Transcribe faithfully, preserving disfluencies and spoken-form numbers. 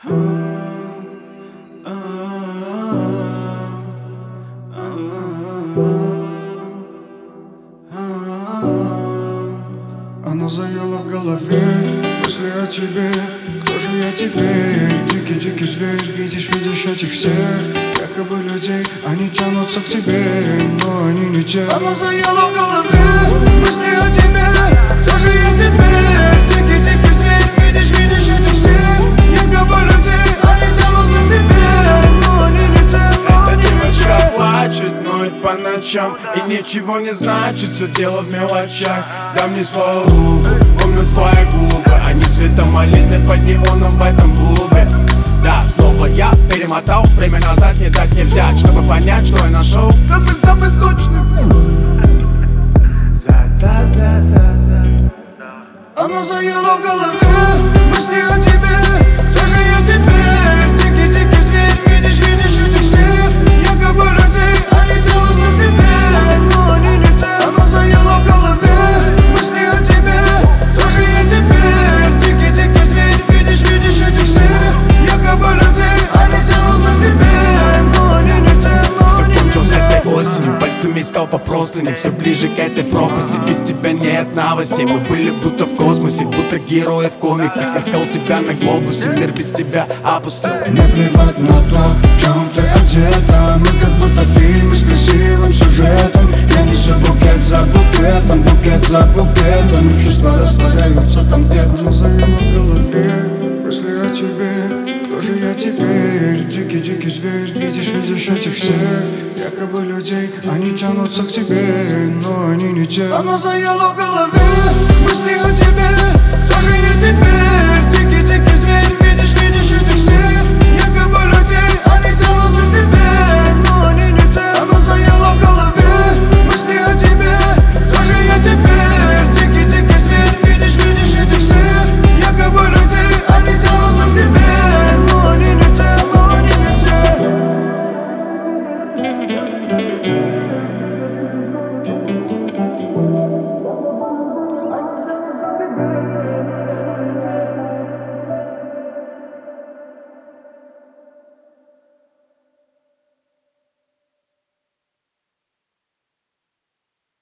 Она заела в голове мысли о тебе. Кто же я теперь? Дикий-дикий зверь. Видишь, видишь этих всех якобы людей. Они тянутся к тебе, но они не те. Она заела в голове мысли о тебе. Кто же я теперь? Дикий-дикий зверь. Видишь, видишь этих всех якобы людей. Они тянутся к тебе, но они не те. Эта девочка плачет, ноет по ночам и ничего не значит, все дело в мелочах. Дай мне свою руку, помню твои губы. Они цветом малины под неоном в этом клубе. Да, снова я перемотал время назад, не дать не взять, чтобы понять, что я нашел самый-самый сочный. Она заела в голове мысли о тебе. Кто же я теперь? Дикий-дикий зверь. Видишь, видишь этих всех якобы людей. Они тянутся к тебе, но они не те. Она заела в голове мысли о тебе. Кто же я теперь? Дикий-дикий зверь. Видишь, видишь этих всех якобы людей. Они тянутся к тебе, но они не те. Все кончилось этой осенью, пальцами искал по простыне. Все ближе к этой пропасти, без тебя нет новостей. Мы были будто в космосе, будто герои в комиксах. Искал тебя на глобусе, мир без тебя опустил. Мне плевать на то, в чем ты одета. Мы как будто фильмы с красивым сюжетом. Я несу букет за букетом, букет за букетом. Чувства растворяются там где-то. Она заела в голове мысли о тебе. Кто же я теперь? Дикий-дикий зверь. Видишь, видишь этих всех якобы людей. Они тянутся к тебе, но они не те. Она заела в голове мысли о тебе. Кто же я теперь?